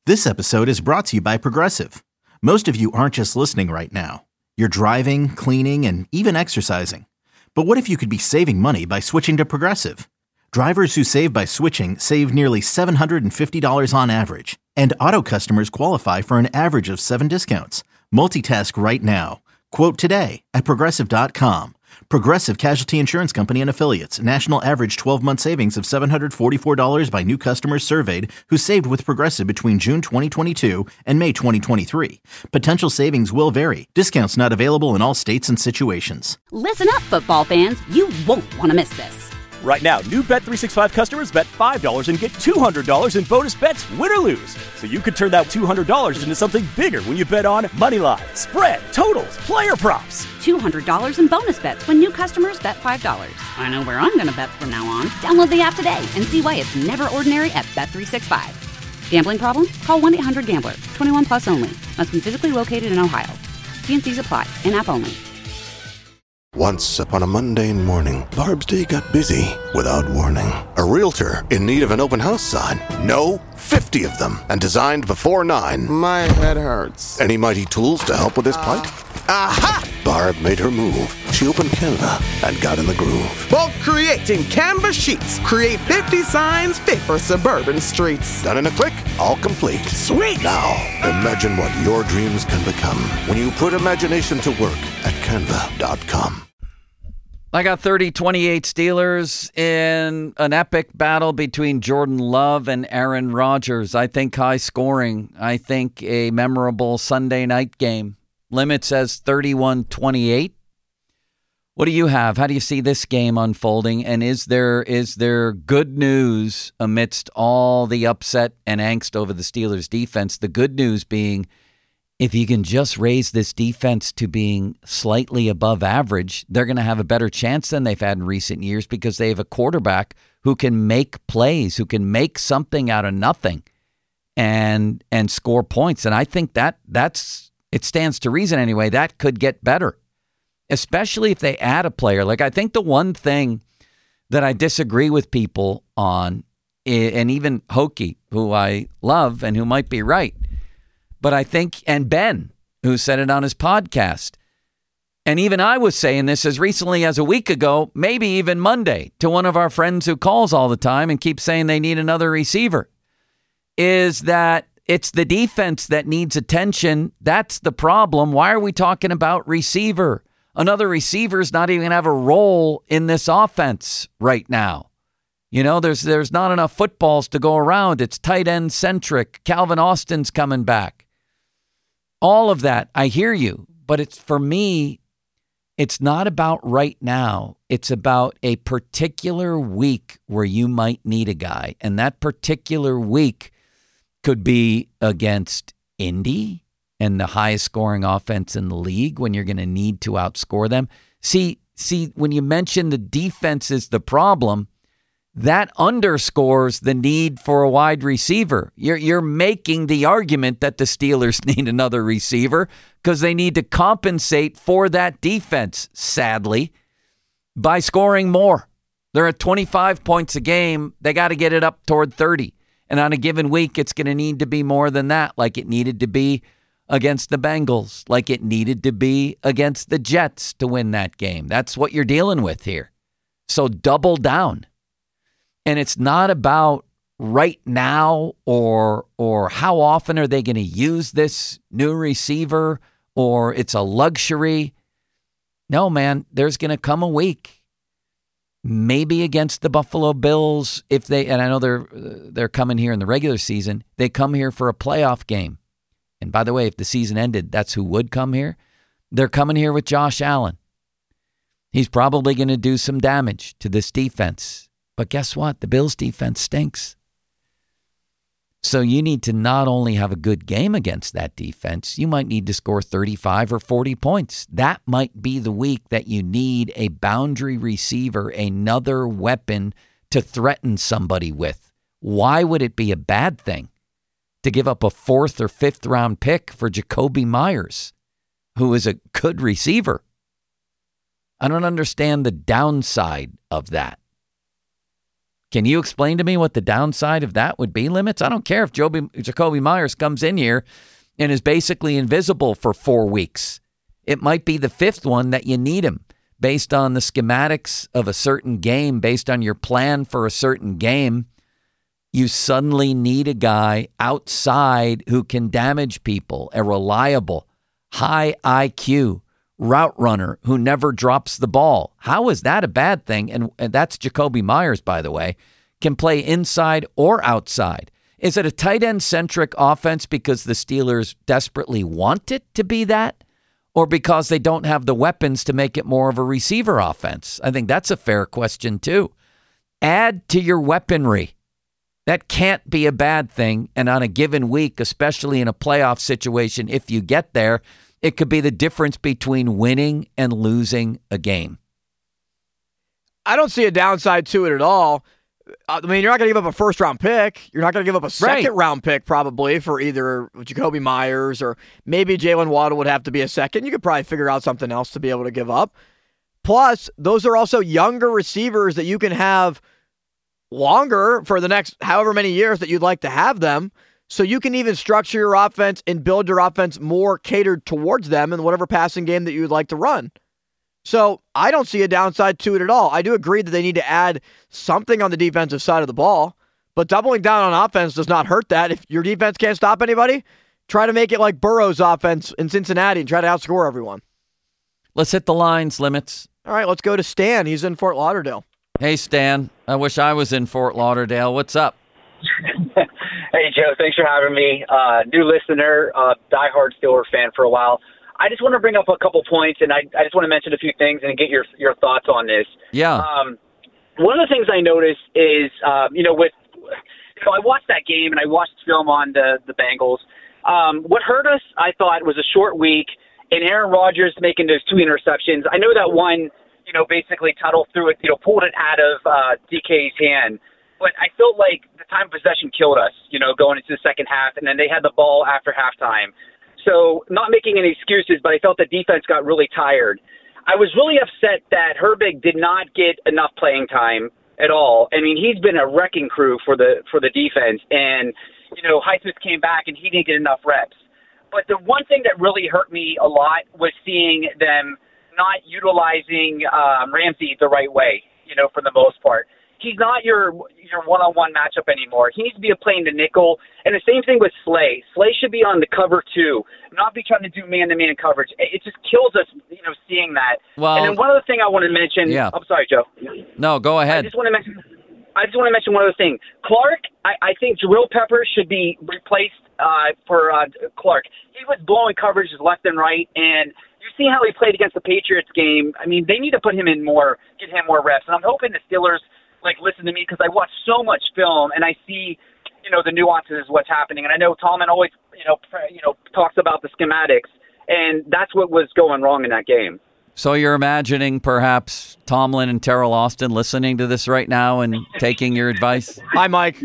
This episode is brought to you by Progressive. Most of you aren't just listening right now. You're driving, cleaning, and even exercising. But what if you could be saving money by switching to Progressive? Drivers who save by switching save nearly $750 on average. And auto customers qualify for an average of 7 discounts. Multitask right now. Quote today at Progressive.com. Progressive Casualty Insurance Company and Affiliates. National average 12-month savings of $744 by new customers surveyed who saved with Progressive between June 2022 and May 2023. Potential savings will vary. Discounts not available in all states and situations. Listen up, football fans. You won't want to miss this. Right now, new Bet365 customers bet $5 and get $200 in bonus bets, win or lose. So you could turn that $200 into something bigger when you bet on moneyline, spread, totals, player props. $200 in bonus bets when new customers bet $5. I know where I'm going to bet from now on. Download the app today and see why it's never ordinary at Bet365. Gambling problem? Call 1-800-GAMBLER. 21 plus only. Must be physically located in Ohio. T&Cs apply. In-app only. Once upon a mundane morning, Barb's day got busy without warning. A realtor in need of an open house sign. No, 50 of them, and designed before 9. My head hurts. Any mighty tools to help with this plight? Aha! Barb made her move. She opened Canva and got in the groove. Bulk creating Canva sheets. Create 50 signs fit for suburban streets. Done in a click, all complete. Sweet! Now, imagine what your dreams can become when you put imagination to work at Canva.com. I got 30-28 Steelers in an epic battle between Jordan Love and Aaron Rodgers. I think high scoring. I think a memorable Sunday night game. Limit says 31-28. What do you have? How do you see this game unfolding? And is there good news amidst all the upset and angst over the Steelers' defense? The good news being, if you can just raise this defense to being slightly above average, they're going to have a better chance than they've had in recent years because they have a quarterback who can make plays, who can make something out of nothing and score points. And I think that's it stands to reason anyway. That could get better, especially if they add a player. Like, I think the one thing that I disagree with people on, and even Hokie, who I love and who might be right, but I think, and Ben, who said it on his podcast, and even I was saying this as recently as a week ago, maybe even Monday, to one of our friends who calls all the time and keeps saying they need another receiver, is that it's the defense that needs attention. That's the problem. Why are we talking about receiver? Another receiver's not even going to have a role in this offense right now. You know, there's not enough footballs to go around. It's tight end centric. Calvin Austin's coming back. All of that, I hear you. But it's, for me, it's not about right now. It's about a particular week where you might need a guy. And that particular week could be against Indy and the highest scoring offense in the league when you're going to need to outscore them. See, when you mention the defense is the problem, that underscores the need for a wide receiver. You're making the argument that the Steelers need another receiver because they need to compensate for that defense, sadly, by scoring more. They're at 25 points a game. They got to get it up toward 30. And on a given week, it's going to need to be more than that, like it needed to be against the Bengals, like it needed to be against the Jets to win that game. That's what you're dealing with here. So double down. And it's not about right now or how often are they going to use this new receiver or it's a luxury. No, man, there's going to come a week. Maybe against the Buffalo Bills, if they, and I know they're coming here in the regular season, they come here for a playoff game. And by the way, if the season ended, that's who would come here. They're coming here with Josh Allen. He's probably going to do some damage to this defense. But guess what? The Bills defense stinks. So you need to not only have a good game against that defense, you might need to score 35 or 40 points. That might be the week that you need a boundary receiver, another weapon to threaten somebody with. Why would it be a bad thing to give up a 4th or 5th round pick for Jacoby Myers, who is a good receiver? I don't understand the downside of that. Can you explain to me what the downside of that would be, Limits? I don't care if Jakobi Meyers comes in here and is basically invisible for 4 weeks. It might be the 5th one that you need him based on the schematics of a certain game, based on your plan for a certain game. You suddenly need a guy outside who can damage people, a reliable, high IQ route runner who never drops the ball. How is that a bad thing? And that's Jakobi Meyers, by the way, can play inside or outside. Is it a tight end centric offense because the Steelers desperately want it to be that, or because they don't have the weapons to make it more of a receiver offense? I think that's a fair question too. Add to your weaponry. That can't be a bad thing. And on a given week, especially in a playoff situation, if you get there, it could be the difference between winning and losing a game. I don't see a downside to it at all. I mean, you're not going to give up a first-round pick. You're not going to give up a second-round pick probably for either Jakobi Meyers or maybe Jalen Waddle would have to be a second. You could probably figure out something else to be able to give up. Plus, those are also younger receivers that you can have longer for the next however many years that you'd like to have them. So you can even structure your offense and build your offense more catered towards them in whatever passing game that you would like to run. So I don't see a downside to it at all. I do agree that they need to add something on the defensive side of the ball, but doubling down on offense does not hurt that. If your defense can't stop anybody, try to make it like Burrow's offense in Cincinnati and try to outscore everyone. Let's hit the lines, Limits. All right, let's go to Stan. He's in Fort Lauderdale. Hey, Stan. I wish I was in Fort Lauderdale. What's up? Hey, Joe. Thanks for having me. New listener, diehard Steelers fan for a while. I just want to bring up a couple points, and I just want to mention a few things and get your thoughts on this. Yeah. One of the things I noticed is, I watched that game and I watched film on the Bengals. What hurt us, I thought, was a short week and Aaron Rodgers making those 2 interceptions. I know that one, basically Tuttle threw it, pulled it out of DK's hand. But I felt like the time of possession killed us, going into the second half, and then they had the ball after halftime. So not making any excuses, but I felt the defense got really tired. I was really upset that Herbig did not get enough playing time at all. I mean, he's been a wrecking crew for the defense, and Highsmith came back and he didn't get enough reps. But the one thing that really hurt me a lot was seeing them not utilizing Ramsey the right way, for the most part. He's not your one-on-one matchup anymore. He needs to be playing the nickel. And the same thing with Slay. Slay should be on the cover too, not be trying to do man-to-man coverage. It just kills us, seeing that. Well, and then one other thing I want to mention. Yeah. I'm sorry, Joe. No, go ahead. I just want to mention one other thing. Clark, I think Jabril Peppers should be replaced for Clark. He was blowing coverages left and right, and you see how he played against the Patriots game. I mean, they need to put him in more, get him more reps. And I'm hoping the Steelers listen to me because I watch so much film and I see, the nuances of what's happening. And I know Tomlin always, talks about the schematics, and that's what was going wrong in that game. So you're imagining perhaps Tomlin and Terrell Austin listening to this right now and taking your advice? Hi, Mike.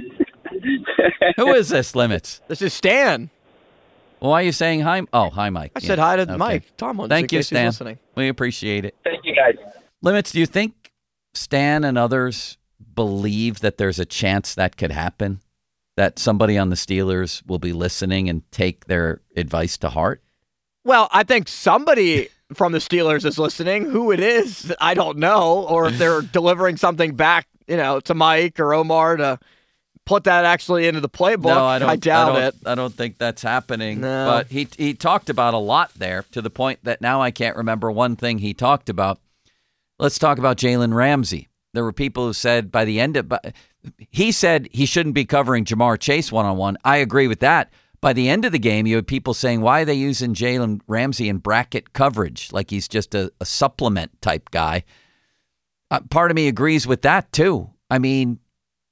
Who is this, Limits? This is Stan. Why are you saying hi? Oh, hi, Mike. I said hi to Mike Tomlin. Thank you, Stan. Listening. We appreciate it. Thank you, guys. Limits, do you think Stan and others believe that there's a chance that could happen? That somebody on the Steelers will be listening and take their advice to heart? Well, I think somebody from the Steelers is listening. Who it is, I don't know. Or if they're delivering something back, to Mike or Omar to put that actually into the playbook. No, I doubt it. I don't think that's happening. No. But he talked about a lot there to the point that now I can't remember one thing he talked about. Let's talk about Jalen Ramsey. There were people who said by the end of he said he shouldn't be covering Jamar Chase one-on-one. I agree with that. By the end of the game, you had people saying, why are they using Jalen Ramsey in bracket coverage? Like he's just a supplement type guy. Part of me agrees with that, too. I mean,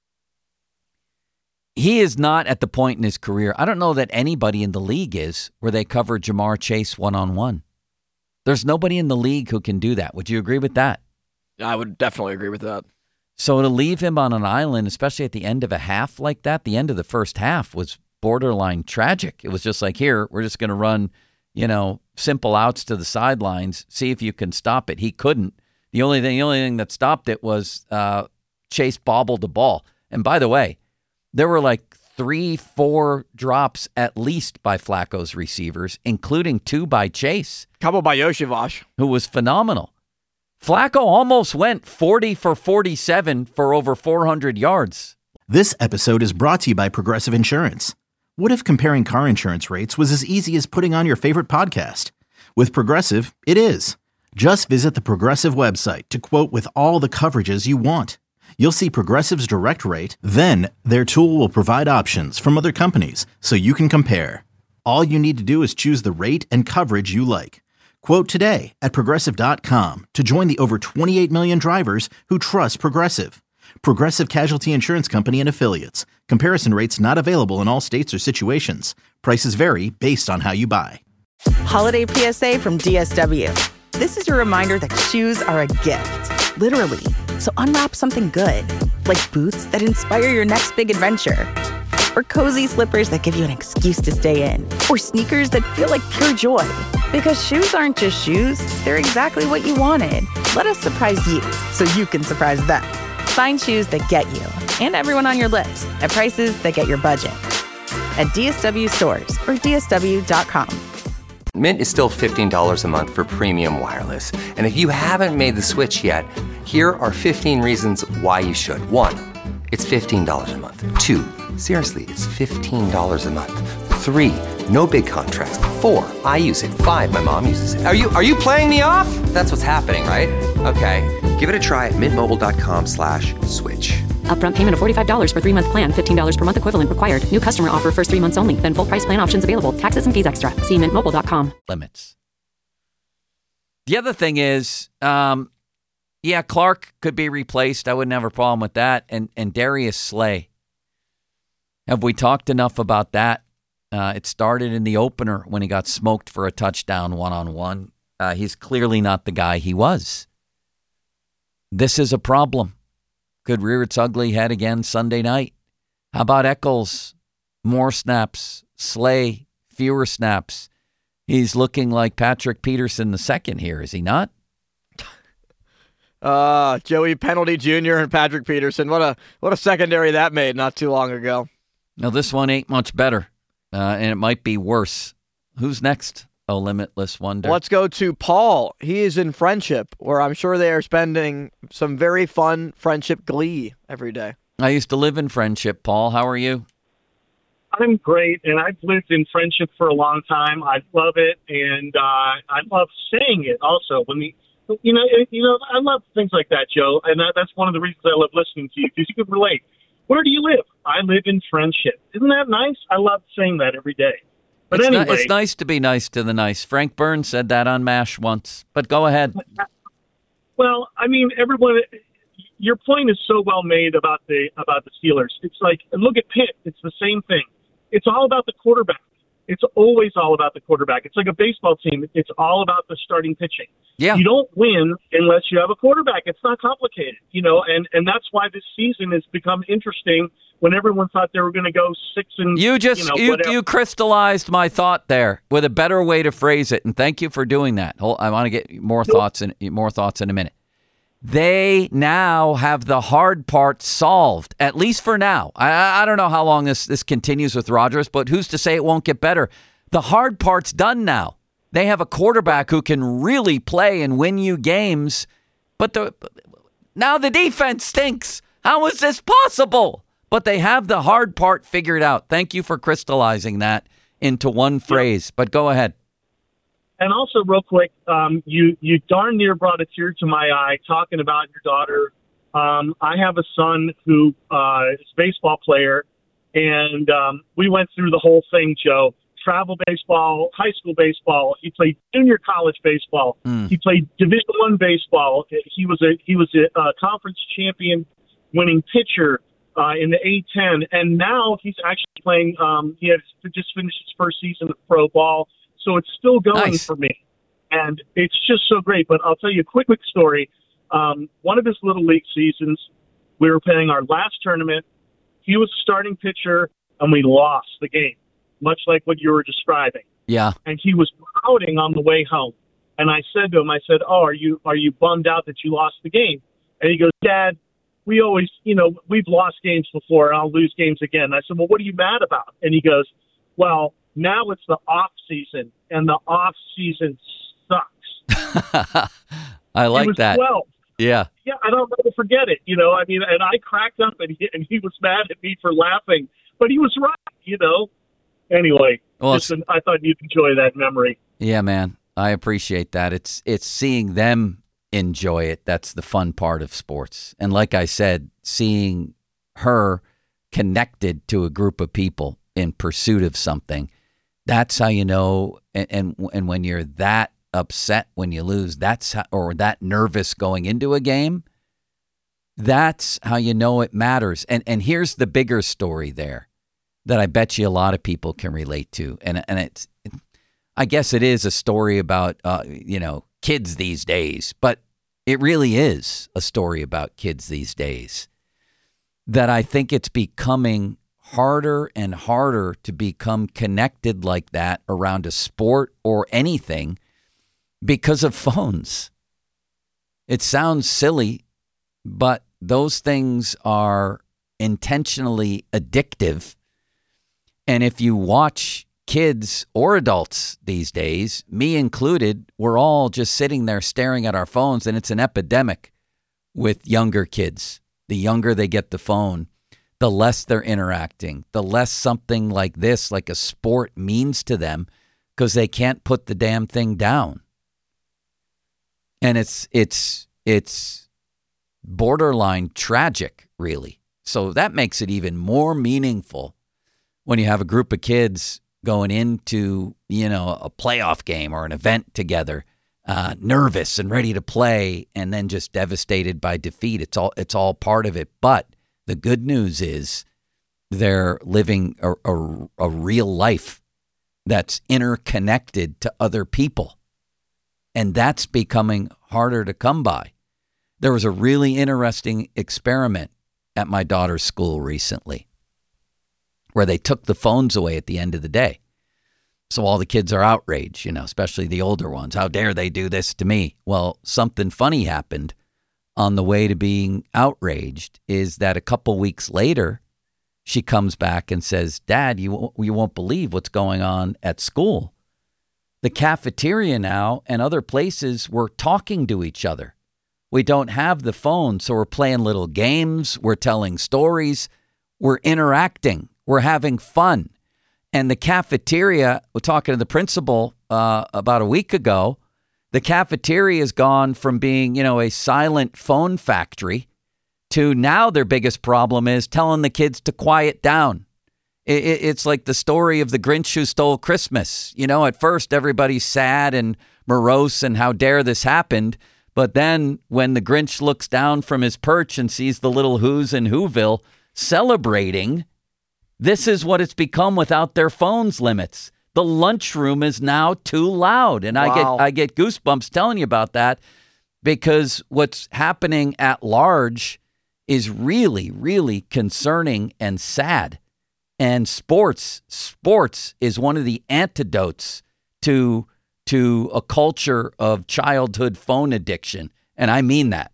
he is not at the point in his career. I don't know that anybody in the league is where they cover Jamar Chase one-on-one. There's nobody in the league who can do that. Would you agree with that? I would definitely agree with that. So to leave him on an island, especially at the end of a half like that, the end of the first half was borderline tragic. It was just like, here, we're just going to run, simple outs to the sidelines, see if you can stop it. He couldn't. The only thing that stopped it was Chase bobbled the ball. And by the way, there were like 3-4 drops at least by Flacco's receivers, including 2 by Chase. Couple by Yoshivas, who was phenomenal. Flacco almost went 40 for 47 for over 400 yards. This episode is brought to you by Progressive Insurance. What if comparing car insurance rates was as easy as putting on your favorite podcast? With Progressive, it is. Just visit the Progressive website to quote with all the coverages you want. You'll see Progressive's direct rate, then their tool will provide options from other companies so you can compare. All you need to do is choose the rate and coverage you like. Quote today at Progressive.com to join the over 28 million drivers who trust Progressive. Progressive Casualty Insurance Company and Affiliates. Comparison rates not available in all states or situations. Prices vary based on how you buy. Holiday PSA from DSW. This is your reminder that shoes are a gift, literally. So unwrap something good, like boots that inspire your next big adventure, or cozy slippers that give you an excuse to stay in, or sneakers that feel like pure joy. Because shoes aren't just shoes, they're exactly what you wanted. Let us surprise you so you can surprise them. Find shoes that get you and everyone on your list at prices that get your budget. At DSW stores or DSW.com. Mint is still $15 a month for premium wireless. And if you haven't made the switch yet, here are 15 reasons why you should. 1, it's $15 a month. 2, seriously, it's $15 a month. 3, no big contracts. 4, I use it. 5, my mom uses it. Are you playing me off? That's what's happening, right? Okay, give it a try at mintmobile.com/switch. Upfront payment of $45 for 3-month plan. $15 per month equivalent required. New customer offer first 3 months only. Then full price plan options available. Taxes and fees extra. See mintmobile.com. Limits. The other thing is, Clark could be replaced. I wouldn't have a problem with that. And Darius Slay. Have we talked enough about that? It started in the opener when he got smoked for a touchdown one-on-one. He's clearly not the guy he was. This is a problem. Could rear its ugly head again Sunday night. How about Eccles? More snaps. Slay, fewer snaps. He's looking like Patrick Peterson II here, is he not? Joey Penalty Jr. and Patrick Peterson. What a secondary that made not too long ago. Now, this one ain't much better, and it might be worse. Who's next? Oh, Limitless Wonder. Let's go to Paul. He is in Friendship, where I'm sure they are spending some very fun friendship glee every day. I used to live in Friendship, Paul. How are you? I'm great, and I've lived in Friendship for a long time. I love it, and I love saying it also. I love things like that, Joe, and that's one of the reasons I love listening to you, because you can relate. Where do you live? I live in Friendship. Isn't that nice? I love saying that every day. But anyway, it's nice to be nice to the nice. Frank Burns said that on MASH once, but go ahead. Well, I mean, everyone, your point is so well made about the Steelers. It's like, look at Pitt. It's the same thing. It's all about the quarterback. It's always all about the quarterback. It's like a baseball team. It's all about the starting pitching. Yeah. You don't win unless you have a quarterback. It's not complicated, and that's why this season has become interesting when everyone thought they were going to go 6 and you crystallized my thought there with a better way to phrase it, and thank you for doing that. I want to get more thoughts in a minute. They now have the hard part solved, at least for now. I don't know how long this continues with Rodgers, but who's to say it won't get better? The hard part's done now. They have a quarterback who can really play and win you games, but now the defense stinks. How is this possible? But they have the hard part figured out. Thank you for crystallizing that into one phrase, but go ahead. And also, real quick, you darn near brought a tear to my eye talking about your daughter. I have a son who is a baseball player, and we went through the whole thing, Joe. Travel baseball, high school baseball. He played junior college baseball. He played Division I baseball. He was a conference champion, winning pitcher in the A-10, and now he's actually playing. He has just finished his first season of pro ball. So it's still going for me, and it's just so great. But I'll tell you a quick story. One of his little league seasons, we were playing our last tournament. He was a starting pitcher, and we lost the game, much like what you were describing. Yeah. And he was pouting on the way home. And I said to him, "Oh, are you bummed out that you lost the game?" And he goes, "Dad, we always, we've lost games before, and I'll lose games again. I said, well, what are you mad about? And he goes, well, now it's the off season, and the off season sucks. I like he was that. 12. Yeah. Yeah, I don't ever forget it. And I cracked up, and he was mad at me for laughing, but he was right. Anyway, well, I thought you'd enjoy that memory. Yeah, man, I appreciate that. It's seeing them enjoy it. That's the fun part of sports. And like I said, seeing her connected to a group of people in pursuit of something, that's how you know. And when you're that upset when you lose, or that nervous going into a game, that's how you know it matters. And here's the bigger story there that I bet you a lot of people can relate to. And I guess it is a story about, kids these days, but it really is a story about kids these days, that I think it's becoming harder and harder to become connected like that around a sport or anything because of phones. It sounds silly, but those things are intentionally addictive. And if you watch kids or adults these days, me included, we're all just sitting there staring at our phones, and it's an epidemic with younger kids. The younger they get the phone, the less they're interacting, the less something like this, like a sport, means to them, because they can't put the damn thing down. And it's borderline tragic, really. So that makes it even more meaningful when you have a group of kids going into, a playoff game or an event together, nervous and ready to play, and then just devastated by defeat. It's all part of it. But the good news is they're living a real life that's interconnected to other people. And that's becoming harder to come by. There was a really interesting experiment at my daughter's school recently where they took the phones away at the end of the day. So all the kids are outraged, especially the older ones. How dare they do this to me? Well, something funny happened on the way to being outraged, is that a couple weeks later, she comes back and says, Dad, you won't believe what's going on at school. The cafeteria now and other places, we're talking to each other. We don't have the phone, so we're playing little games. We're telling stories. We're interacting. We're having fun. And the cafeteria, we're talking to the principal about a week ago, the cafeteria has gone from being, a silent phone factory to now their biggest problem is telling the kids to quiet down. It's like the story of the Grinch who stole Christmas. At first everybody's sad and morose and how dare this happened. But then when the Grinch looks down from his perch and sees the little Who's in Whoville celebrating, this is what it's become without their phones limits. The lunchroom is now too loud. And Wow. I get goosebumps telling you about that, because what's happening at large is really, really concerning and sad. And sports is one of the antidotes to a culture of childhood phone addiction. And I mean that.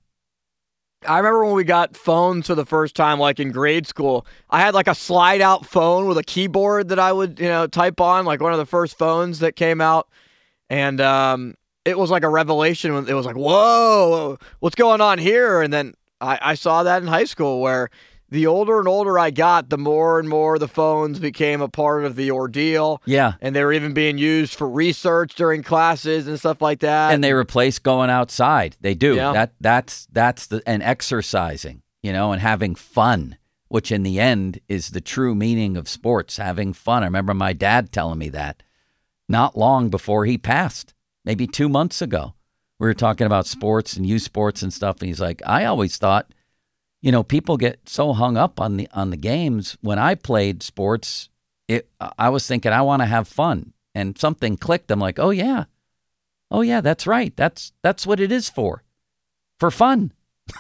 I remember when we got phones for the first time, like in grade school, I had like a slide out phone with a keyboard that I would, type on, like one of the first phones that came out. And it was like a revelation. It was like, whoa, what's going on here? And then I saw that in high school, where the older and older I got, the more and more the phones became a part of the ordeal. Yeah. And they were even being used for research during classes and stuff like that. And they replace going outside. They do. Yeah. That's and exercising, and having fun, which in the end is the true meaning of sports, having fun. I remember my dad telling me that not long before he passed, maybe 2 months ago. We were talking about sports and youth sports and stuff, and he's like, I always thought, people get so hung up on the games. When I played sports, I was thinking I want to have fun, and something clicked. I'm like, oh yeah, that's right. That's what it is for fun.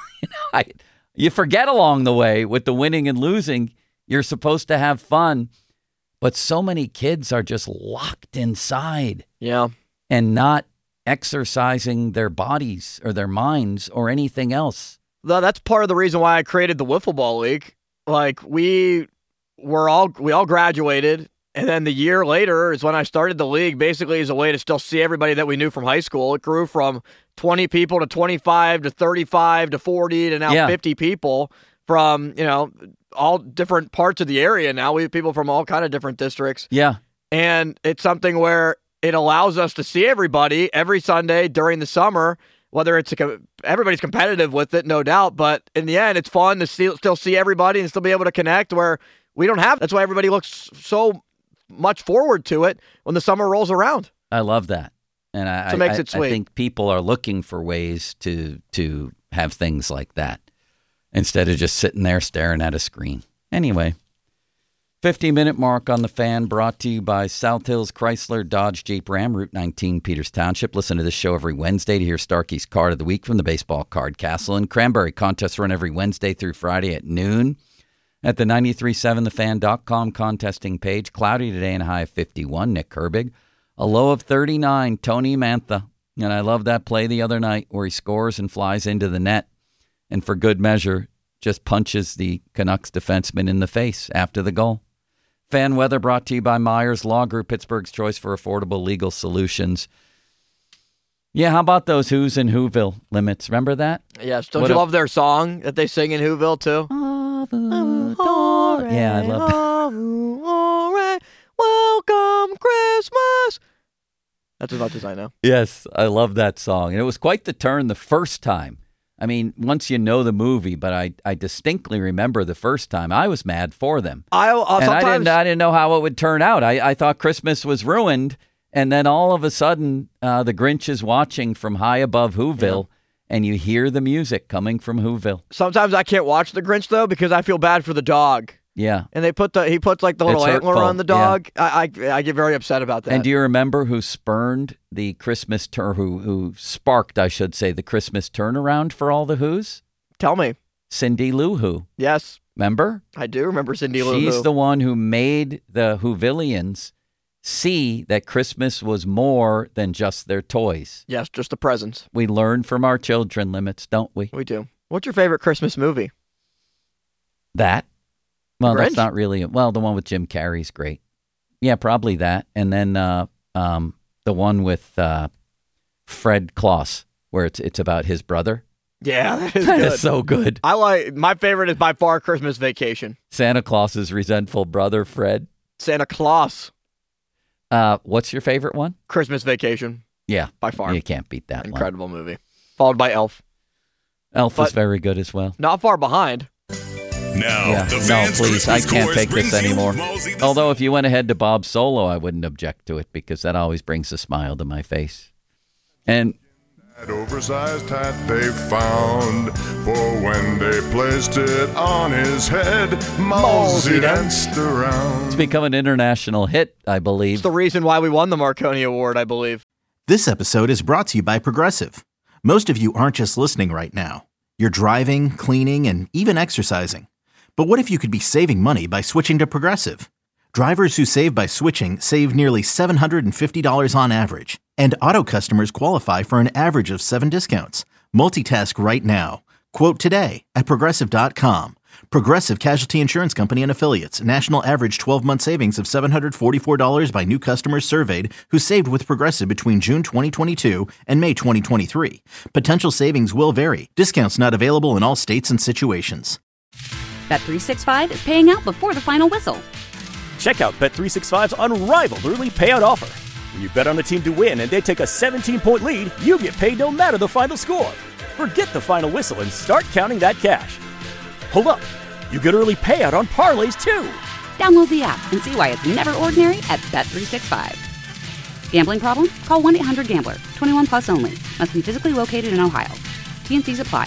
You forget along the way with the winning and losing. You're supposed to have fun, but so many kids are just locked inside. Yeah, and not exercising their bodies or their minds or anything else. That's part of the reason why I created the Wiffle Ball League. Like, we all graduated, and then the year later is when I started the league, basically as a way to still see everybody that we knew from high school. It grew from 20 people to 25 to 35 to 40 to now 50 people from, all different parts of the area. Now we have people from all kind of different districts. Yeah. And it's something where it allows us to see everybody every Sunday during the summer, whether it's everybody's competitive with it, no doubt. But in the end, it's fun to still see everybody and still be able to connect where we don't have. That's why everybody looks so much forward to it when the summer rolls around. I love that. And it makes it sweet. I think people are looking for ways to have things like that instead of just sitting there staring at a screen. Anyway, 50-minute mark on the Fan, brought to you by South Hills Chrysler Dodge Jeep Ram, Route 19, Peters Township. Listen to this show every Wednesday to hear Starkey's Card of the Week from the Baseball Card Castle. And Cranberry contests run every Wednesday through Friday at noon at the 937thefan.com contesting page. Cloudy today and a high of 51. Nick Herbig. A low of 39. Tony Mantha. And I love that play the other night where he scores and flies into the net. And for good measure, just punches the Canucks defenseman in the face after the goal. Fan weather brought to you by Myers Law Group, Pittsburgh's choice for affordable legal solutions. Yeah, how about those Who's in Whoville limits? Remember that? Yes. Don't you love their song that they sing in Whoville, too? Yeah, I love that. Welcome Christmas. That's as much as I know. Yes, I love that song. And it was quite the turn the first time. I mean, once you know the movie, but I distinctly remember the first time. I was mad for them. I didn't know how it would turn out. I thought Christmas was ruined, and then all of a sudden, the Grinch is watching from high above Whoville, and you hear the music coming from Whoville. Sometimes I can't watch the Grinch, though, because I feel bad for the dog. Yeah. And he puts like the little antler on the dog. Yeah. I get very upset about that. And do you remember who spurned the Christmas who sparked, I should say, the Christmas turnaround for all the Who's? Tell me. Cindy Lou Who. Yes. Remember? I do remember Cindy Lou Who. She's the one who made the Whovillians see that Christmas was more than just their toys. Yes, just the presents. We learn from our children limits, don't we? We do. What's your favorite Christmas movie? That. Well, that's not really... Well, the one with Jim Carrey's great. Yeah, probably that. And then the one with Fred Claus, where it's about his brother. Yeah, that is good. It's so good. My favorite is by far Christmas Vacation. Santa Claus's resentful brother, Fred. Santa Claus. What's your favorite one? Christmas Vacation. Yeah. By far. You can't beat that Incredible movie. Followed by Elf. Elf is very good as well. Not far behind. Now, no, please, I can't take this anymore. Although if you went ahead to Bob Solo, I wouldn't object to it because that always brings a smile to my face. And that oversized hat they found, for when they placed it on his head, Mallsy danced around. It's become an international hit, I believe. It's the reason why we won the Marconi Award, I believe. This episode is brought to you by Progressive. Most of you aren't just listening right now. You're driving, cleaning, and even exercising. But what if you could be saving money by switching to Progressive? Drivers who save by switching save nearly $750 on average. And auto customers qualify for an average of 7 discounts. Multitask right now. Quote today at Progressive.com. Progressive Casualty Insurance Company and Affiliates. National average 12-month savings of $744 by new customers surveyed who saved with Progressive between June 2022 and May 2023. Potential savings will vary. Discounts not available in all states and situations. Bet365 is paying out before the final whistle. Check out Bet365's unrivaled early payout offer. When you bet on a team to win and they take a 17-point lead, you get paid no matter the final score. Forget the final whistle and start counting that cash. Hold up. You get early payout on parlays, too. Download the app and see why it's never ordinary at Bet365. Gambling problem? Call 1-800-GAMBLER. 21 plus only. Must be physically located in Ohio. T&Cs apply.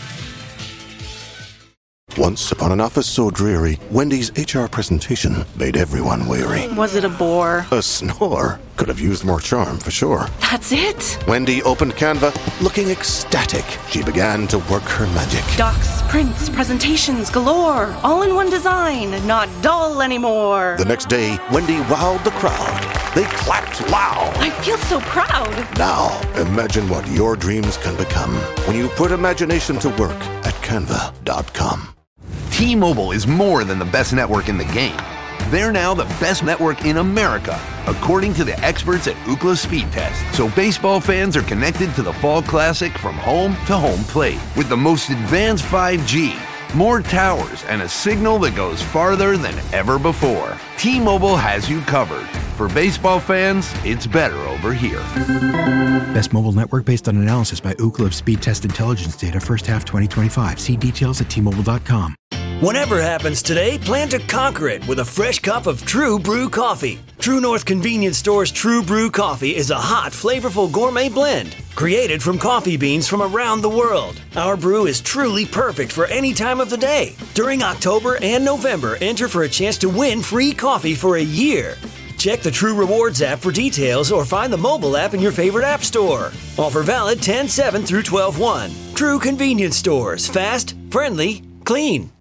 Once upon an office so dreary, Wendy's HR presentation made everyone weary. Was it a bore? A snore. Could have used more charm, for sure. That's it? Wendy opened Canva, looking ecstatic. She began to work her magic. Docs, prints, presentations galore. All in one design, not dull anymore. The next day, Wendy wowed the crowd. They clapped loud. I feel so proud. Now, imagine what your dreams can become when you put imagination to work at Canva.com. T-Mobile is more than the best network in the game. They're now the best network in America, according to the experts at Ookla Speed Test. So baseball fans are connected to the Fall Classic from home to home plate with the most advanced 5G, more towers, and a signal that goes farther than ever before. T-Mobile has you covered. For baseball fans, it's better over here. Best mobile network based on analysis by Ookla of Speed Test Intelligence data first half 2025. See details at T-Mobile.com. Whatever happens today, plan to conquer it with a fresh cup of True Brew coffee. True North Convenience Store's True Brew coffee is a hot, flavorful gourmet blend created from coffee beans from around the world. Our brew is truly perfect for any time of the day. During October and November, enter for a chance to win free coffee for a year. Check the True Rewards app for details or find the mobile app in your favorite app store. Offer valid 10/7 through 12/1. True Convenience Stores. Fast, friendly, clean.